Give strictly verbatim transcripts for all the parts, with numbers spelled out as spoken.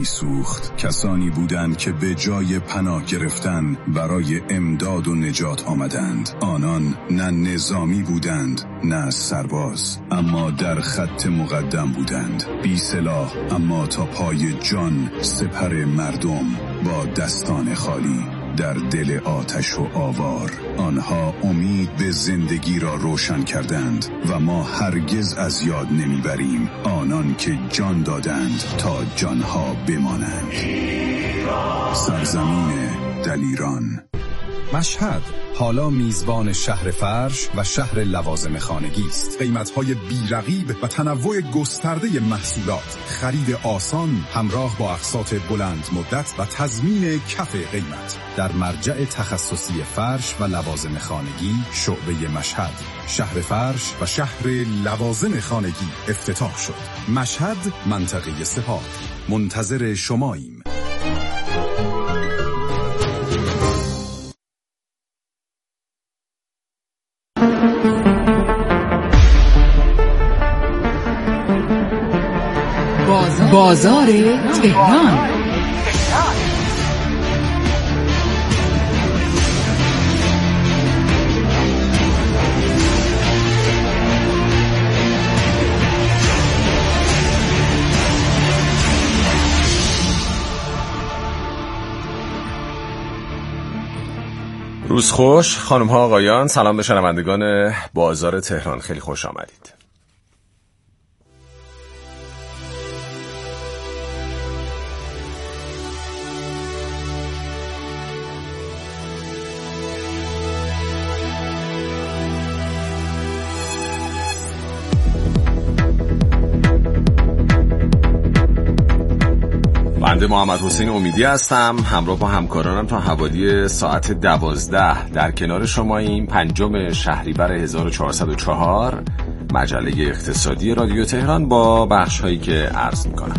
سوخت کسانی بودند که به جای پناه گرفتن برای امداد و نجات آمدند. آنان نه نظامی بودند نه سرباز، اما در خط مقدم بودند، بی سلاح اما تا پای جان سپر مردم با دستان خالی در دل آتش و آوار. آنها امید به زندگی را روشن کردند و ما هرگز از یاد نمیبریم آنان که جان دادند تا جانها بمانند. سرزمین دلیران. مشهد حالا میزبان شهر فرش و شهر لوازم خانگی است. قیمت‌های بی‌رقیب و تنوع گسترده محصولات، خرید آسان همراه با اقساط بلند مدت و تضمین کف قیمت. در مرجع تخصصی فرش و لوازم خانگی شعبه مشهد، شهر فرش و شهر لوازم خانگی افتتاح شد. مشهد، منطقه سپاه. منتظر شماییم. بازار تهران. روز خوش خانم ها آقایان، سلام به شنوندگان بازار تهران، خیلی خوش آمدید. بنده محمد حسین امیدی هستم، همراه با همکارانم تا حوالی ساعت دوازده در کنار شماییم. پنجم شهریور هزار و چهارصد و چهار، مجله اقتصادی رادیو تهران با بخش هایی که عرض میکنم.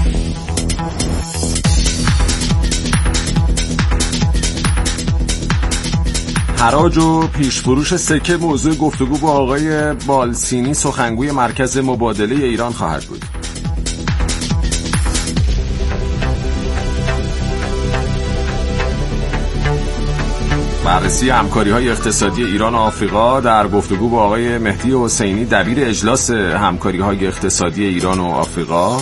حراج و پیشفروش سکه موضوع گفتگو با آقای بالسینی، سخنگوی مرکز مبادله ایران خواهد بود. بررسی همکاری‌های اقتصادی ایران و آفریقا در گفتگو با آقای مهدی حسینی، دبیر اجلاس همکاری‌های اقتصادی ایران و آفریقا.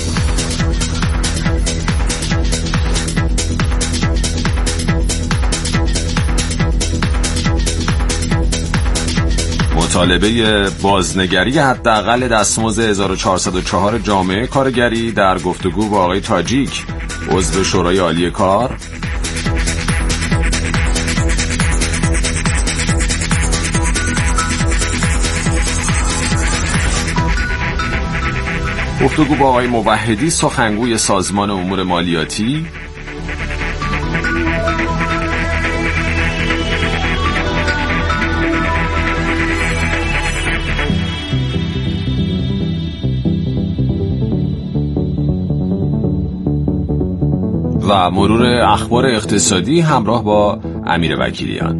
مطالبه بازنگری حداقل دستمزد هزار و چهارصد و چهار جامعه کارگری در گفتگو با آقای تاجیک، عضو شورای عالی کار. گفتگو با آقای موحدی، سخنگوی سازمان امور مالیاتی. و مرور اخبار اقتصادی همراه با امیر وکیلیان.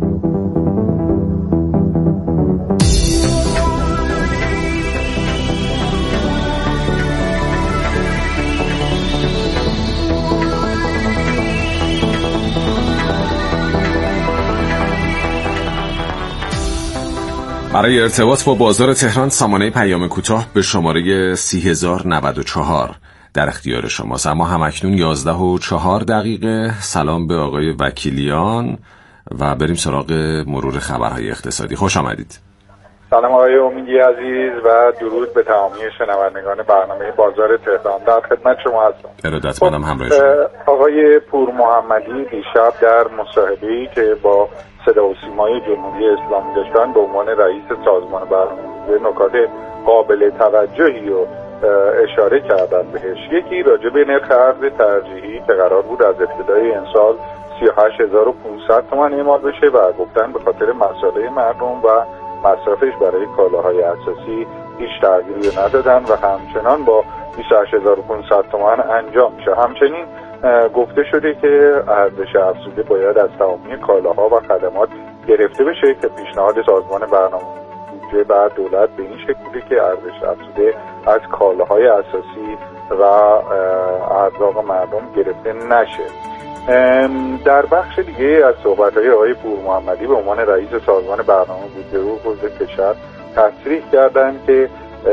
برای ارتباط با بازار تهران سامانه پیام کوتاه به شماره سی هزار و نود و چهار در اختیار شماست. اما همکنون یازده و چهار دقیقه. سلام به آقای وکیلیان و بریم سراغ مرور خبرهای اقتصادی. خوش آمدید. سلام آقای امیدی عزیز و درود به تمامی شنوندگان برنامه بازار تهران، در خدمت شما هستم. ارادتمندم همراه شما. آقای پور محمدی دیشب در مصاحبه‌ای که با صدا و سیمای جمهوری اسلامی داشتن به عنوان رئیس سازمان برنامه‌ریزی نکات قابل توجهی و اشاره کردن بهش. یکی راجع به نرخ ارز ترجیحی که قرار بود از ابتدای این سال سی و هشت هزار و پانصد تومان اعمال بشه و گفتن به خاطر مسائل مردم و مصرفش برای کالاهای اساسی هیچ تغییری ندادن و همچنان با بیست و هشت هزار و پانصد تومان انجام میشه. همچنین گفته شده که ارزش افزوده باید از تمامی کالاها و خدمات گرفته بشه که پیشنهاد سازمان برنامه بودجه بعد دولت به این شکل بوده که ارزش افزوده از کالاهای اساسی و ارزاق مردم گرفته نشه. در بخش دیگه از صحبت‌های آقای پور محمدی به عنوان رئیس سازمان برنامه بودجه و حقوق کشور تصریح کردند که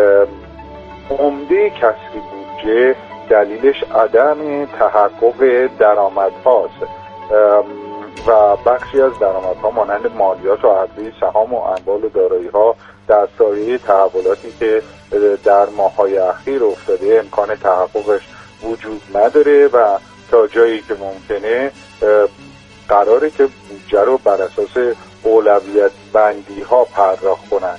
عمده کسری بودجه دلیلش عدم تحقق درآمدهاست و بخشی از درآمدها مانند مالیات و عرضه سهام و اموال و دارایی‌ها در سایه تحولاتی که در ماه‌های اخیر افتاده امکان تحققش وجود نداره و تا جایی که ممکنه قراره که بودجه رو بر اساس اولویت بندی ها پرداخت کنند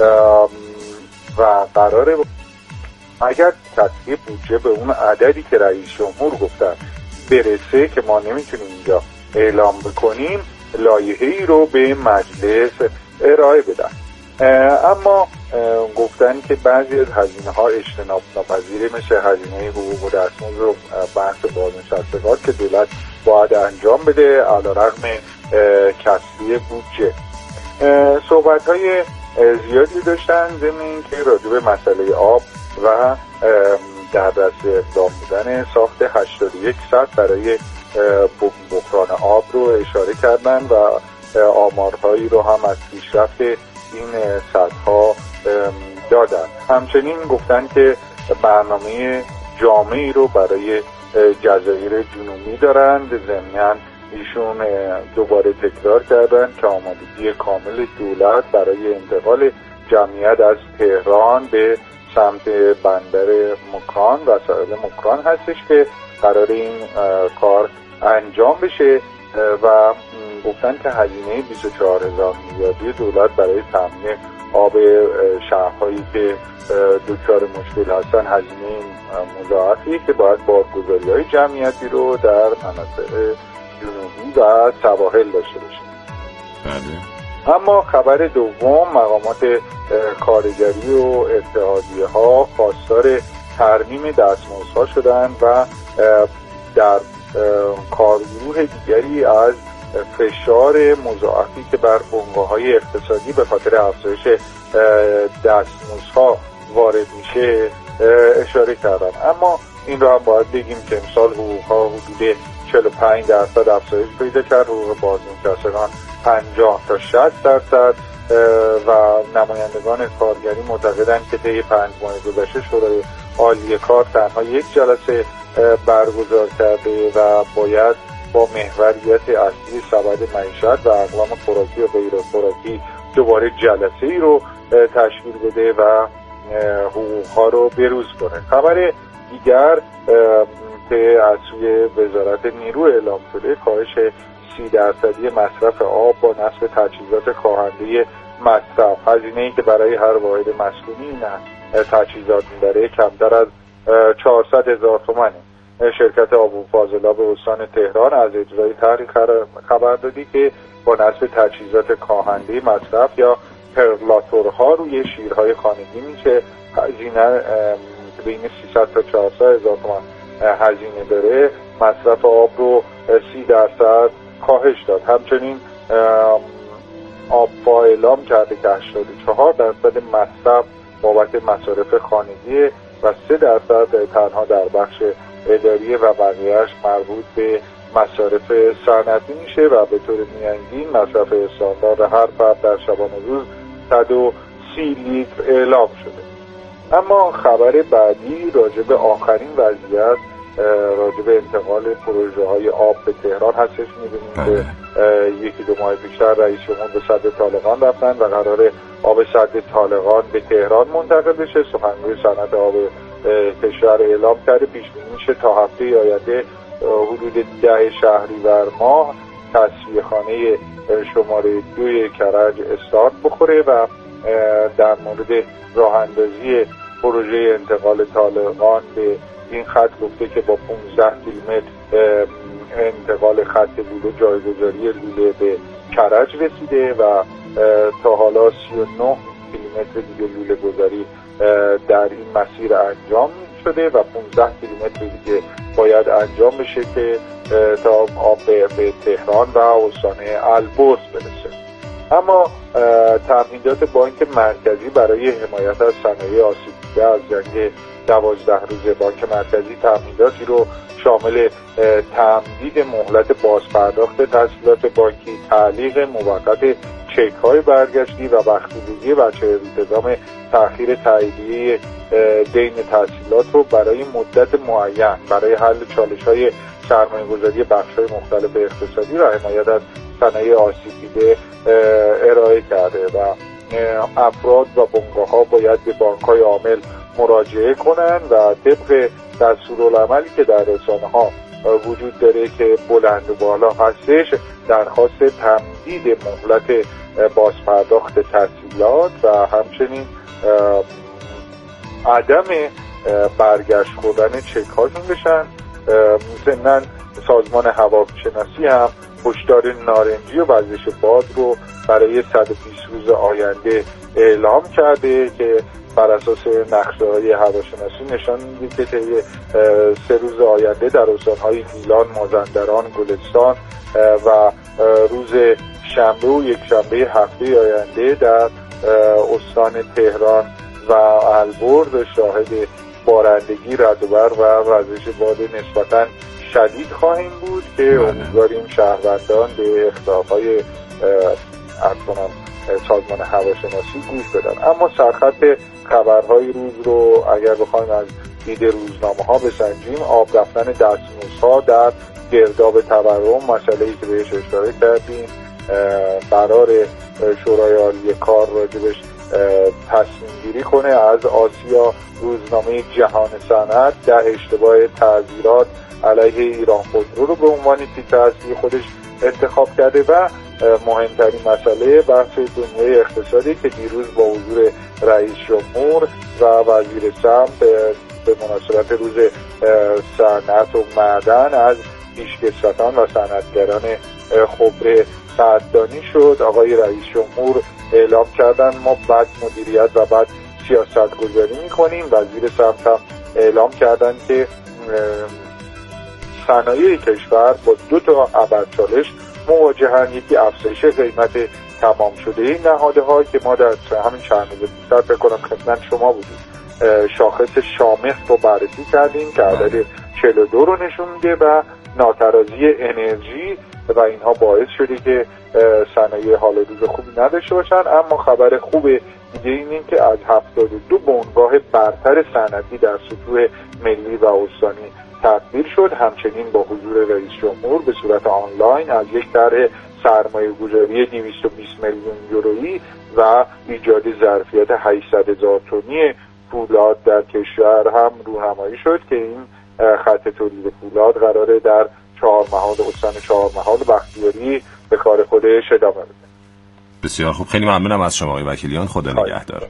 و قراره اگر تصویب بودجه به اون عددی که رئیس جمهور گفتن برسه که ما نمیتونیم اینجا اعلام بکنیم لایحه‌ای رو به مجلس ارائه بدن. اما گفتن که بعضی از هزینه ها اجتناب ناپذیره مثل هزینه حقوق و دستمزد و بحث بازنشستگان که دولت باید انجام بده علیرغم کسری بودجه. صحبت های زیادی داشتن ضمن اینکه راجع به مسئله آب و در دست اقدام بودن ساخت هشتاد و یک سد برای بحران آب رو اشاره کردن و آمارهایی رو هم از پیشرفت این سدها دادن. همچنین گفتن که برنامه جامعی رو برای جزایر جنوبی دارند. ضمناً ایشون دوباره تکرار کردن که آمادگی کامل دولت برای انتقال جمعیت از تهران به سمت بندر مکران و ساحل مکران هستش که قرار این کار انجام بشه و گفتن که هزینه بیست و چهار هزار میلیاردی دولت برای تامین آب شهرهایی که دچار مشکل هستن هزینه مضاعفی که باید بارگذاری‌های جمعیتی رو در مناطق جنوبی و سواحل داشته باشه. بله. اما خبر دوم، مقامات کارگری و اتحادیه ها خواستار ترمیم دستمزدها شدند و در کارگروه دیگری از فشار مضاعفی که بر بنگاه‌های اقتصادی به خاطر افزایش دستمزدها وارد میشه اشاره کردن. اما این رو هم باید بگیم که امسال حقوق‌ها حدود چهل و پنج درصد افزایش پیدا کرد، حقوق بازنشستگان پنجاه تا شصت درصد و نمایندگان کارگری معتقدند که طی پنج ماه گذشته شورای عالی کار تنها یک جلسه برگزار کرده و باید با محوریت اصلی سبد معیشت و اقلام خوراکی و غیر خوراکی دوباره جلسه ای رو تشکیل بده و حقوقها رو بروز کنه. خبر دیگر که از سوی وزارت نیرو اعلام شده کاهش سی درصدی مصرف آب با نصب تجهیزات کاهنده مصرف. هزینه‌ای که برای هر واحد مسکونی نه تجهیزات داره کمتر از چهارصد هزار تومانه. شرکت آب و فاضلاب استان تهران از اجرای طرحی خبر دادی که با نصب تجهیزات کاهنده مصرف یا پرلاتورها روی شیرهای خانگی میشه هزینه بین سیصد تا چهارصد هزار تومان هزینه داره مصرف آب رو سی درصد کاهش داد. همچنین آبوا اعلام کرده که هشتاد و چهار درصد مصرف بابت مصارف خانگی و سه درصد تنها در بخش اداریه و بقیهش مربوط به مصارف صنعتی میشه و به طور میانگین مصرف استاندارد هر فرد در شبانه روز صد و سی لیتر اعلام شده. اما خبر بعدی راجع به آخرین وضعیت راجع به انتقال پروژه های آب به تهران هستش. می‌بینیم که یکی دو ماه پیشتر رئیس جمهور به سد طالقان رفتن و قرار آب سد طالقان به تهران منتقل بشه. سخنگوی صنعت آب کشور اعلام کرده پیش بینی میشه تا هفته آینده حدود ده شهریور ماه تصفیه خانه شماره دوی کرج استارت بخوره و در مورد راه اندازی پروژه انتقال طالقان به این خط گفته که با پانزده کیلومتر انتقال خط لوله جایگذاری لوله به کرج رسیده و تا حالا سی و نه کیلومتر دیگه لوله گذاری در این مسیر انجام شده و پانزده کیلومتر دیگه باید انجام بشه که تا آب به تهران و استان البرز برسه. اما تمهیدات بانک مرکزی برای حمایت از صنایع آسیب دیده از جنگ دوازده روزه. بانک مرکزی تمهیداتی رو شامل تمدید مهلت بازپرداخت تسهیلات بانکی، تعلیق موقت چک‌های برگشتی و بخشیدگی بچه التزام تأخیر تاییدیه دین تسهیلات رو برای مدت معین برای حل چالش‌های سرمایه‌گذاری بخش‌های مختلف اقتصادی و حمایت از صنایع آسیب دیده ارائه کرده و افراد و بنگاه‌ها باید به بانک‌های عامل مراجعه کنند و طبق دستورالعملی که در رسانه‌ها وجود داره که بلند و بالا هستش، درخواست تمدید مهلت بازپرداخت تسهیلات و همچنین عدم برگشت خوردن چک هاشون بشن. ضمناً سازمان هواپیماشناسی هم هشدار نارنجی و وزش باد رو برای صد و بیست روز آینده اعلام کرده که بر اساس نقشه‌های هواشناسی نشان میده که طی سه روز آینده در استان‌های گیلان، مازندران، گلستان و روز شنبه و یک شنبه هفته آینده در استان تهران و البرز شاهد بارندگی، رعدوبرق و وزش باد نسبتاً شدید خواهیم بود که امیدواریم شهروندان به اخطارهای اصلا سازمان هواشناسی گوش بدن. اما سرخط خبرهای روز رو اگر بخوایم از دید روزنامه ها بسنجیم، آب رفتن دستمزدها در گرداب تورم، مسئله‌ای که بهش اشاره کردیم، قرار شورای عالی کار راجبش تصمیم گیری کنه. از آسیا روزنامه جهان صنعت ده اشتباه تعزیرات علیه ایران خودرو رو به عنوان تیتر اصلی خودش انتخاب کرده و مهمترین مسئله بحث دنیای اقتصادی که دیروز با حضور رئیس جمهور و وزیر سمت به مناسبت روز صنعت و معدن از پیشکسوتان و صنعتگران خبره قدردانی شد. آقای رئیس جمهور اعلام کردن ما بعد مدیریت و بعد سیاست گذاری میکنیم. وزیر سمت هم اعلام کردن که صنایع کشور با دو تا ابرچالش مواجهن. یکی افزایش قیمت تمام شده این نهاده ها که ما در همین چند روز پیش فکر کنم خدمت شما بودیم شاخص شامخ رو بررسی کردیم که عدد چهل و دو رو نشون میده و ناترازی انرژی و اینها باعث شده که صنایع حال روز خوبی نداشته باشن. اما خبر خوب دیگه اینه که از هفتاد و دو بنگاه برتر صنعتی در سطوح ملی و استانی تدبیر شد. همچنین با حضور رئیس جمهور به صورت آنلاین از یک طرح سرمایه‌گذاری دویست و بیست میلیون یورویی و ایجاد ظرفیت هشتصد هزار تنی فولاد در کشور هم رونمایی شد که این خط تولید فولاد قراره در چهار محال استان چهار محال بختیاری به کار خودش ادامه بده. بسیار خوب، خیلی ممنونم از شما آقای وکیلیان. خدا نگهدار.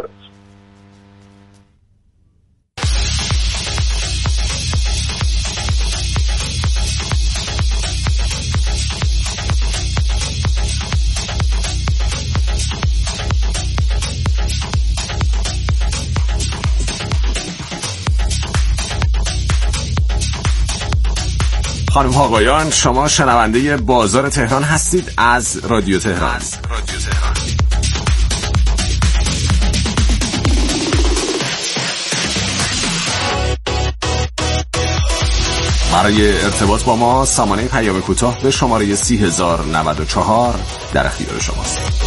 خانم ها آقایان، شما شنونده بازار تهران هستید از رادیو تهران. از رادیو تهران. برای ارتباط با ما سامانه پیام کوتاه به شماره سی هزار و نود و چهار در اختیار شماست.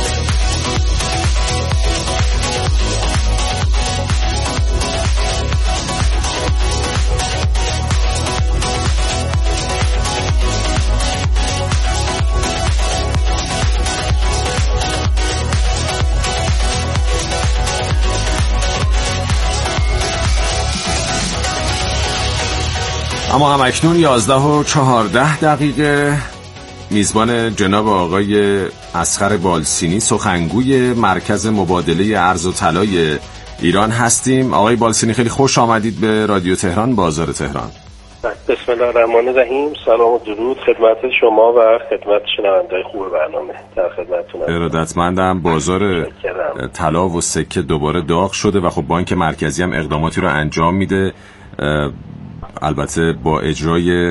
اما هم اکنون یازده و چهارده دقیقه میزبان جناب آقای اصغر بالسینی، سخنگوی مرکز مبادله ارز و طلای ایران هستیم. آقای بالسینی خیلی خوش آمدید به رادیو تهران بازار تهران. بسم الله الرحمن الرحیم. سلام و درود خدمت شما و خدمت شنوندگان خوب برنامه. در خدمتتونم. ارادتمندم. بازار طلا و سکه دوباره داغ شده و خب بانک مرکزی هم اقداماتی رو انجام میده، البته با اجرای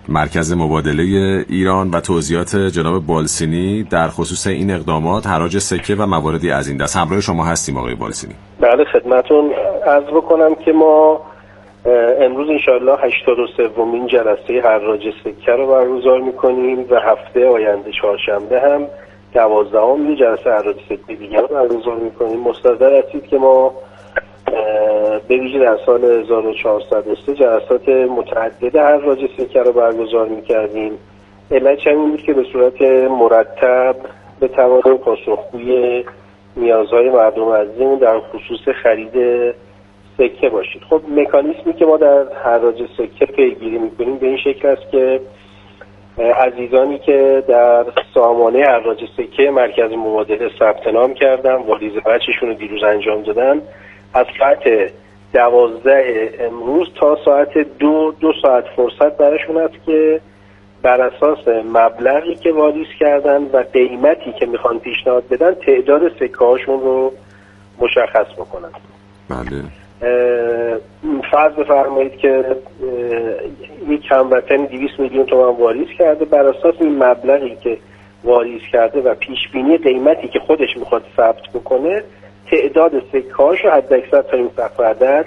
مرکز مبادله ایران و توضیحات جناب بالسینی در خصوص این اقدامات، حراج سکه و مواردی از این دست. همراه شما هستیم آقای بالسینی. بله خدمتون عرض بکنم که ما امروز انشاءالله هشتاد و سومین جلسه حراج سکه رو برگزار میکنیم و هفته آینده چهارشنبه هم دوازدهم جلسه حراج سکه دیگر رو برگزار میکنیم. مستحضر هستید که ما به ویژه در سال هزار و چهارصد و سه جلسات متعدد حراج سکه رو برگزار میکردیم. علتش این بود که به صورت مرتب به توانیم پاسخگوی نیازهای مردم عزیزمون در خصوص خرید سکه باشید. خب مکانیزمی که ما در حراج سکه پیگیری میکنیم به این شکل است که عزیزانی که در سامانه حراج سکه مرکز مبادله ثبت نام کردن، واریز بچشون رو دیروز انجام دادن، از ساعت دوازده امروز تا ساعت دو دو ساعت فرصت برشون است که بر اساس مبلغی که واریز کردن و قیمتی که میخوان پیشنهاد بدن تعداد سکه هاشون رو مشخص بکنن. بله. فرض بفرمایید که یک هموطن دویست میلیون تومان واریز کرده، بر اساس این مبلغی که واریز کرده و پیش بینی قیمتی که خودش میخواد ثبت بکنه تعداد سکه هاش رو حد اکثر تا این سقف عدد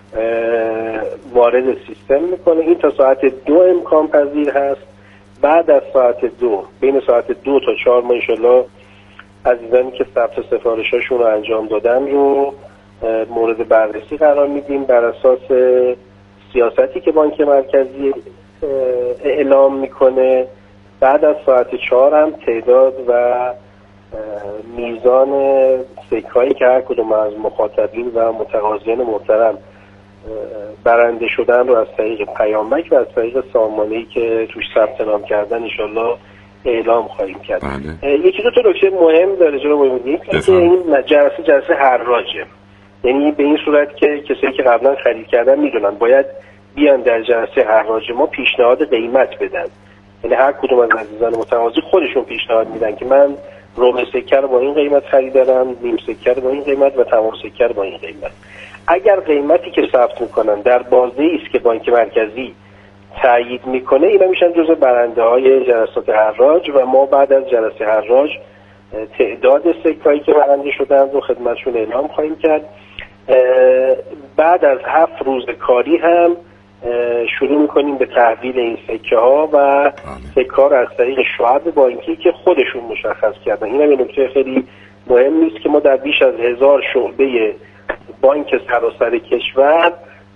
وارد سیستم میکنه. این تا ساعت دو امکان پذیر هست. بعد از ساعت دو، بین ساعت دو تا چهار ما انشالله عزیزانی که ثبت سفارشاشون رو انجام دادن رو مورد بررسی قرار میدیم بر اساس سیاستی که بانک مرکزی اعلام میکنه. بعد از ساعت چهار هم تعداد و میزان سکه‌هایی که هر کدوم از مخاطبین و متقاضیان محترم برنده شدن رو از طریق پیامک و از طریق سامانه‌ای که توش ثبت نام کردن انشالله اعلام خواهیم کرد. بله. یکی دو تا نکته مهم داره جناب آقای که این جلسه جلسه حراجه، یعنی به این صورت که کسایی که قبلا خرید کردن میدونن باید بیان در جلسه حراج ما پیشنهاد قیمت بدن. یعنی هر کدوم از عزیزان متقاضی خودشون پیشنهاد میدن که من ربع سکه رو با این قیمت خریدم، نیم سکه رو با این قیمت و تمام سکه رو با این قیمت. اگر قیمتی که ثبت میکنن در بازه‌ای است که بانک مرکزی تایید میکنه، اینا میشن جزء برنده های جلسات حراج و ما بعد از جلسه حراج تعداد سکه‌هایی که برنده شدن رو خدمتشون اعلام خواهیم کرد. بعد از هفت روز کاری هم شروع میکنیم به تحویل این سکه ها و سکه ها رو از طریق شعب بانکی که خودشون مشخص کردن. این هم یه نکته خیلی مهم نیست که ما در بیش از هزار شعبه بانک سراسر کشور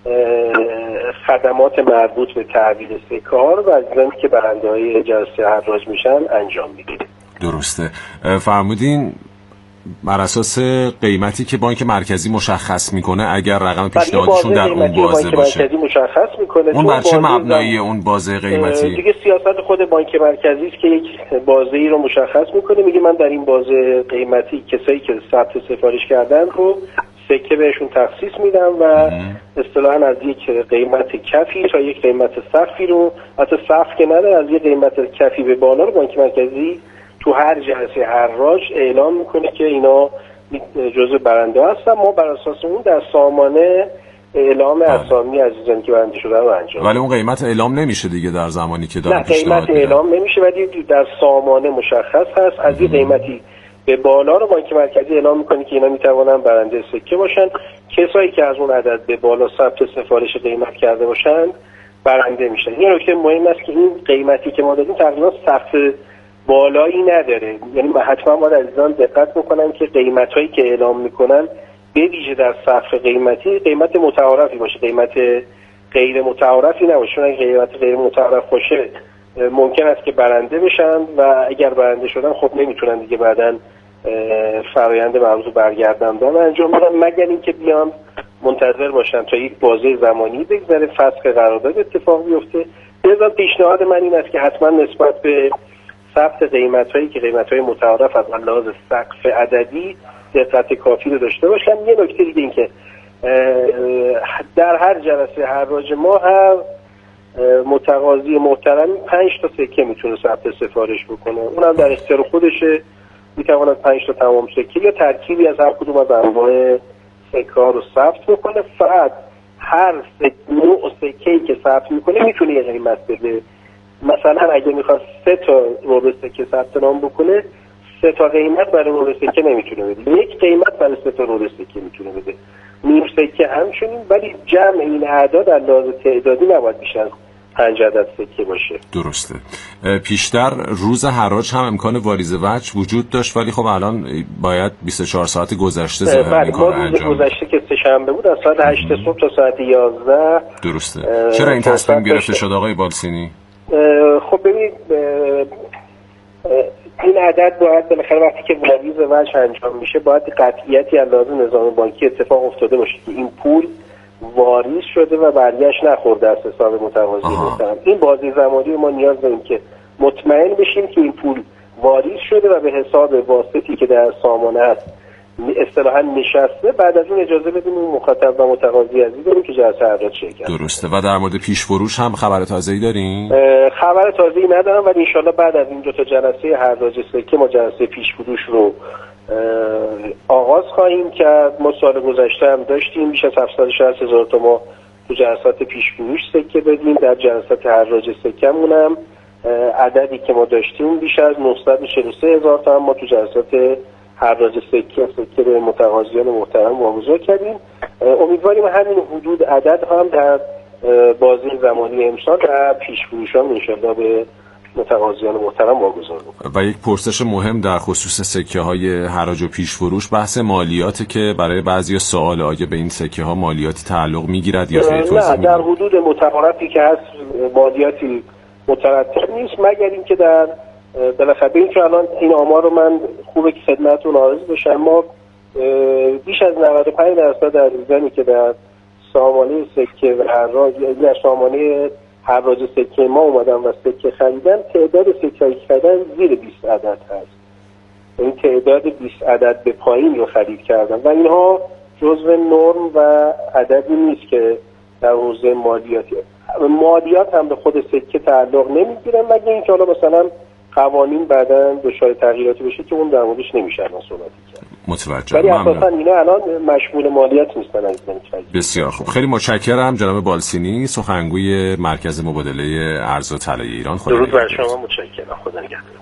خدمات مربوط به تحویل سکه ها رو و عزیزانی که برنده های جلسه حراج میشن انجام میدیم. درسته. فرمودین بر اساس قیمتی که بانک مرکزی مشخص میکنه اگر رقم پیشنهادشون در اون بازه باشه مرکزی مشخص میکنه اون بر چه مبنایی اون بازه قیمتی؟ دیگه سیاست خود بانک مرکزی است که یک بازه‌ای رو مشخص میکنه، میگه من در این بازه قیمتی کسایی که ثبت سفارش کردن رو سکه بهشون تخصیص میدم و اصطلاحاً از یک قیمت کفی تا یک قیمت سقفی رو، حتی سقف که نداره، از یک قیمت کفی به بالا رو بانک مرکزی تو هر جلسه حراج اعلام میکنه که اینا جزء برنده هستن. ما بر اساس اون در سامانه اعلام اسامی عزیزانی که برنده شدن رو انجام. ولی اون قیمت اعلام نمیشه دیگه در زمانی که دارن پیشنهاد میدن. قیمت اعلام نمیشه ولی در سامانه مشخص هست. از این قیمتی به بالا رو بانک مرکزی اعلام میکنه که اینا میتونن برنده سکه باشن. کسایی که از اون عدد به بالا ثبت سفارش قیمت کرده باشن برنده میشن. این نکته مهم است که این قیمتی که ما دادیم تقریبا سقف بالایی نداره، یعنی حتما باید عزیزان دقت بکنن که قیمتایی که اعلام میکنن به ویژه در سقف قیمتی قیمت متعارفی باشه، قیمت غیر متعارفی نباشه. چون اگه قیمت غیر متعارف باشه ممکن است که برنده بشن و اگر برنده شدن خب نمیتونن دیگه بعداً فرآیند مربوط برگرداندن انجام بدن، مگر اینکه بیان منتظر باشن تا یک بازه زمانی بگذره فسخ قرارداد اتفاق بیفته. لذا پیشنهاد من این است که حتما نسبت به ثبت قیمت‌هایی که قیمت‌های متعارف از لحاظ سقف عددی دقت کافی رو داشته باشن. یه نکته دیگه این که در هر جلسه حراج ما هر متقاضی محترم پنج تا سکه میتونه ثبت سفارش بکنه، اونم در اختیار خودشه، میتواند پنج تا تمام سکه یا ترکیبی از هر کدوم از انواع سکه ها رو ثبت بکنه. فقط هر نوع سکه‌ای که ثبت میکنه میتونه یه قیمت بده. مثلا اگه میخواد سه تا ربع سکه ثبت نام بکنه، سه تا قیمت برای ربع سکه نمیتونه بده، یک قیمت برای سه تا ربع سکه میتونه بده. نیم سکه همچنین، ولی جمع این اعداد از لحاظ تعدادی نباید بیش از پنج عدد سکه باشه. درسته. پیشتر روز حراج هم امکان واریز وجه وجود داشت، ولی خب الان باید بیست و چهار ساعت گذشته ظاهر این کار انجام. روز گذشته که سه‌شنبه بود از ساعت هشت صبح تا ساعت یازده. درسته. چرا این تصمیم گرفته شد آقای بالسینی؟ خب ببینید این عدد باید بالاخره وقتی که واریز وجه انجام میشه باید قطعیتی از لحاظ نظام بانکی اتفاق افتاده باشه که این پول واریز شده و برگشت نخورده از حساب متقاضی محترم. این بازی زمانی ما نیاز داریم که مطمئن بشیم که این پول واریز شده و به حساب واسطی که در سامانه هست اصطلاحاً نشسته. بعد از اون اجازه بدیم اون مخاطب و متقاضی عزیز بریم که جلسه حراج شرکت. درسته. و در مورد پیش فروش هم خبر تازه‌ای دارین؟ خبر تازه‌ای ندارم، ولی ان شاءالله بعد از این دو تا جلسه حراج سکه ما جلسه پیش فروش رو آغاز خواهیم کرد. ما سال گذشته هم داشتیم بیش از هفتصد و شصت هزار تومان تو جلسات پیش فروش سکه بدیم. در جلسات حراج سکه‌مون هم عددی که ما داشتیم بیش از نهصد و چهل و سه هزار تومان ما تو جلسات حراج سکه سکه به متقاضیان محترم واگذار کردیم. امیدواریم همین حدود عدد هم در بازی زمانی امسال در پیش فروش هم انشاءالله به متقاضیان محترم واگذار بکنیم. و یک پرسش مهم در خصوص سکه های حراج و پیش فروش بحث مالیاتی که برای بعضی سوال آیا به این سکه ها مالیاتی تعلق میگیرد یا خیلی توضیح نه، در حدود متعارفی که هست مالیاتی مترتب نیست، مگر اینکه در بالاخره این که الان این آمار رو من خوبه که خدمتتون عرض بشم، ما بیش از نود و پنج درصد عزیزانی که در سامانه سکه و حراج در سامانه حراج سکه ما اومدن و سکه خریدن، تعداد سکه خریدن زیر بیست عدد هست. این تعداد بیست عدد به پایین رو خرید کردن و اینها جزو نرم و عددی نیست که در حوزه مالیاتی مالیات هم به خود سکه تعلق نمیگیرن، مگه اینکه حالا مثلا قوانین بعداً دچار تغییراتی بشه که اون در موردش نمیشه الان صحبت کرد. متوجه. ولی اساساً اینا الان مشمول مالیات نیستن عزیزان. بسیار خوب. خیلی متشکرم جناب بالسینی، سخنگوی مرکز مبادله ارز و طلای ایران. خدا درود بر شما. متشکرم. خدا نگهدار.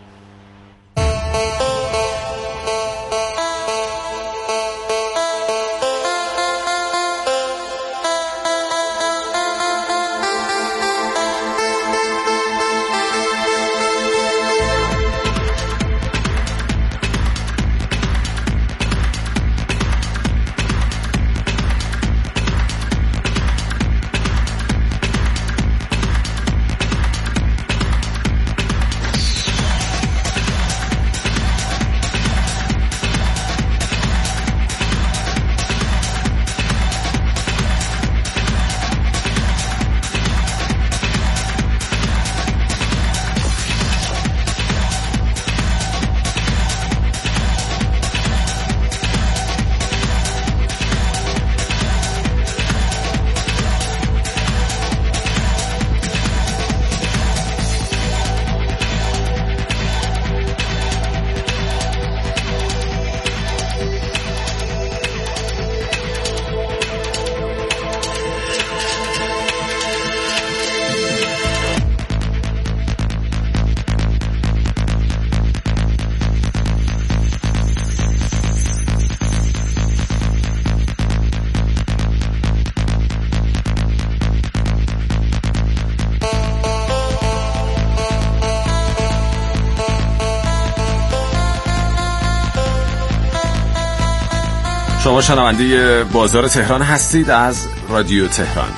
شما شنونده بازار تهران هستید از رادیو تهران.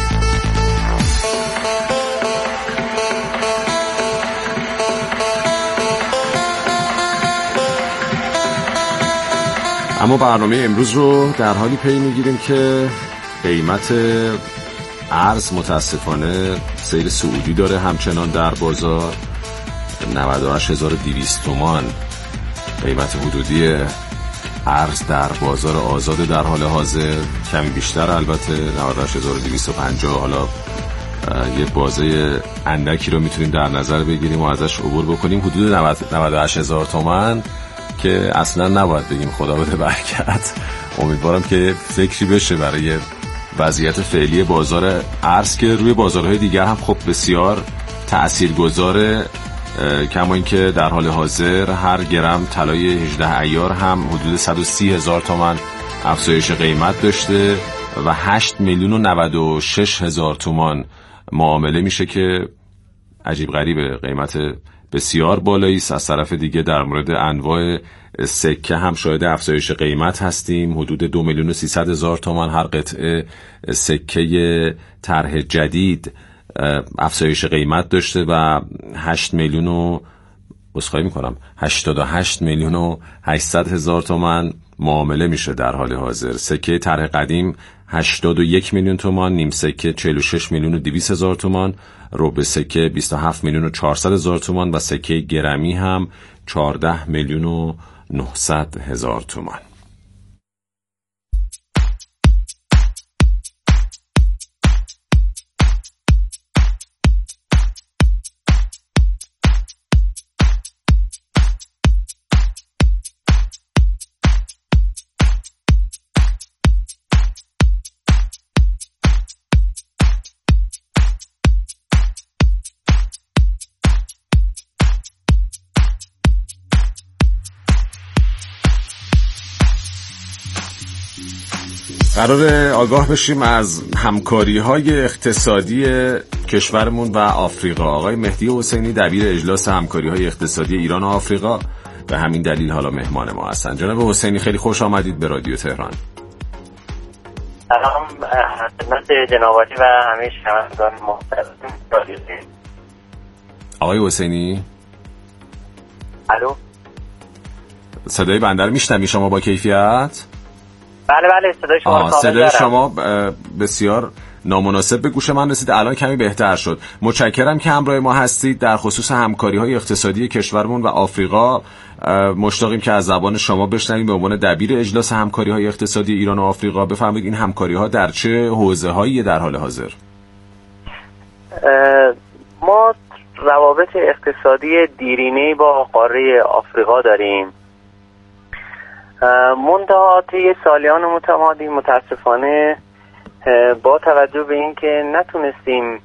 اما برنامه امروز رو در حالی پی میگیریم که قیمت ارز متاسفانه سیر صعودی داره همچنان در بازار. نود و هشت هزار و دویست تومان قیمت حدودی ارز در بازار آزاد در حال حاضر، کمی بیشتر البته، نود و هشت هزار و دویست و پنجاه. حالا یه بازه اندکی رو میتونیم در نظر بگیریم و ازش عبور بکنیم. حدود نود و هشت هزار تومان که اصلا نباید بگیم خدا بده برکت. امیدوارم که فکری بشه برای وضعیت فعلی بازار ارز که روی بازارهای دیگر هم خب بسیار تأثیرگذاره، کما اینکه در حال حاضر هر گرم طلای هجده عیار هم حدود صد و سی هزار تومان افزایش قیمت داشته و هشت میلیون و نود و شش هزار تومان معامله میشه که عجیب غریبه، قیمت بسیار بالایی است. از طرف دیگه در مورد انواع سکه هم شاهد افزایش قیمت هستیم، حدود دو میلیون و سیصد هزار تومان هر قطعه سکه طرح جدید افزایش قیمت داشته و هشت میلیون و بسخواهی میکنم هشتاد و هشت میلیون و هشتصد هزار تومان معامله میشه در حال حاضر. سکه طرح قدیم هشتاد و یک میلیون تومان، نیم سکه چهل و شش میلیون و دویست هزار تومان، ربع سکه بیست و هفت میلیون و چهارصد هزار تومان و سکه گرمی هم چهارده میلیون و نهصد هزار تومان. قرار آگاه بشیم از همکاری‌های اقتصادی کشورمون و آفریقا. آقای مهدی حسینی دبیر اجلاس همکاری‌های اقتصادی ایران و آفریقا به همین دلیل حالا مهمان ما هستن. جناب حسینی خیلی خوش آمدید به رادیو تهران. سلام خدمت جناب عالی و همه شنوندگان محترم رادیو تهران. آقای حسینی الو، صدای بنده رو میشنوی شما با کیفیت؟ بله بله صدای شما کامل. صدای شما بسیار نامناسب به گوش من رسید، الان کمی بهتر شد. متشکرم که همراه ما هستید. در خصوص همکاری‌های اقتصادی کشورمون و آفریقا مشتاقیم که از زبان شما بشنویم به عنوان دبیر اجلاس همکاری‌های اقتصادی ایران و آفریقا. بفرمایید این همکاری‌ها در چه حوزه‌هایی در حال حاضر؟ ما روابط اقتصادی دیرینه‌ای با قاره آفریقا داریم. منتها طی سالیان متمادی متاسفانه با توجه به اینکه نتونستیم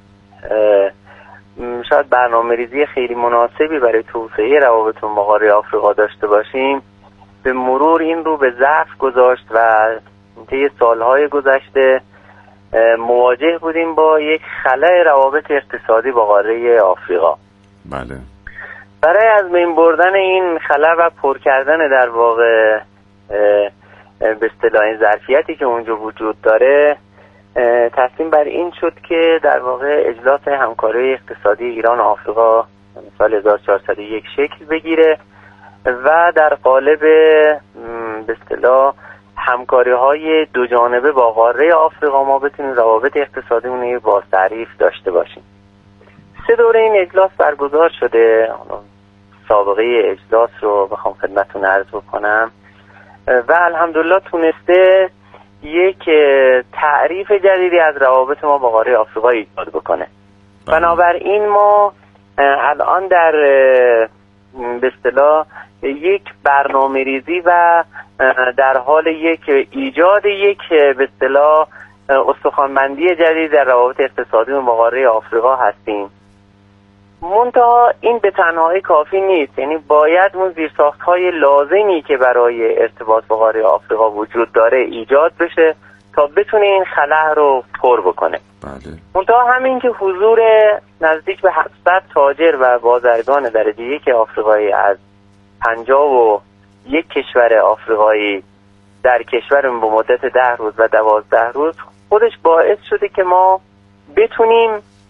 شاید برنامه‌ریزی خیلی مناسبی برای توسعه روابطمون با قاره آفریقا داشته باشیم، به مرور این رو به ضعف گذاشت و طی سالهای گذشته مواجه بودیم با یک خلأ روابط اقتصادی با قاره آفریقا. بله. برای از بین بردن این خلأ و پر کردن در واقع به اصطلاح این ظرفیتی که اونجا وجود داره، تصمیم بر این شد که در واقع اجلاس همکاری اقتصادی ایران و آفریقا سال هزار و چهارصد و یک شکل بگیره و در قالب به اصطلاح همکاری‌های دو جانبه با قاره آفریقا ما بتونیم روابط اقتصادیمون رو باز تعریف داشته باشیم. سه دوره این اجلاس برگزار شده. سابقه اجلاس رو بخوام خدمتتون عرض بکنم و الحمدلله تونسته یک تعریف جدیدی از روابط ما با قاره آفریقا ایجاد بکنه. بنابراین ما الان در به اصطلاح یک برنامه‌ریزی و در حال یک ایجاد یک به اصطلاح استخوان‌بندی جدید در روابط اقتصادی با قاره آفریقا هستیم. منتها این به تنهایی کافی نیست، یعنی باید اون زیرساخت‌های لازمی که برای ارتباط با قاره آفریقا وجود داره ایجاد بشه تا بتونه این خلأ رو پر بکنه. بله. منتها همین که حضور نزدیک به هفتصد تاجر و بازرگان درجه یک آفریقایی از پنجاه و یک کشور آفریقایی در کشورمون به مدت ده روز و دوازده روز خودش باعث شده که ما بتونیم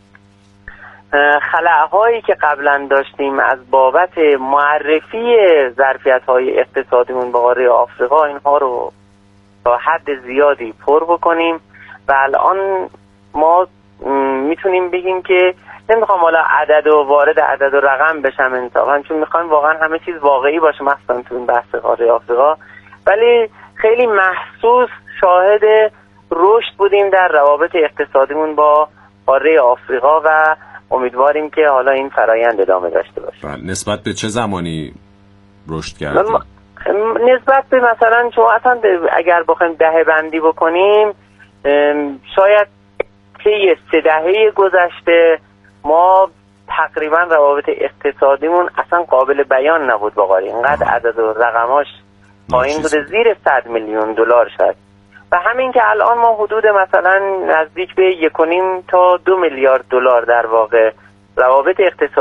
خلأهایی که قبلا داشتیم از بابت معرفی ظرفیت‌های اقتصادیمون با قاره آفریقا اینها رو تا حد زیادی پر بکنیم و الان ما میتونیم بگیم که نمیخوام حالا عدد و وارد عدد و رقم بشم انصافا، چون میخوایم واقعا همه چیز واقعی باشه مثلا تو این بحث قاره آفریقا، ولی خیلی محسوس شاهد رشد بودیم در روابط اقتصادیمون با قاره آفریقا و امیدواریم که حالا این فرایند ادامه داشته باشه. نسبت به چه زمانی رشد کرد؟ نسبت به مثلا شما اصلا اگر بخوایم دهه بندی بکنیم، شاید طی سه دهه گذشته ما تقریبا روابط اقتصادیمون اصلا قابل بیان نبود با قاری. اینقدر عدد و رقماش پایین بوده، زیر صد میلیون دلار شد. و همین که الان ما حدود مثلا نزدیک به یک و نیم تا دو میلیارد دلار در واقع روابط اقتصادی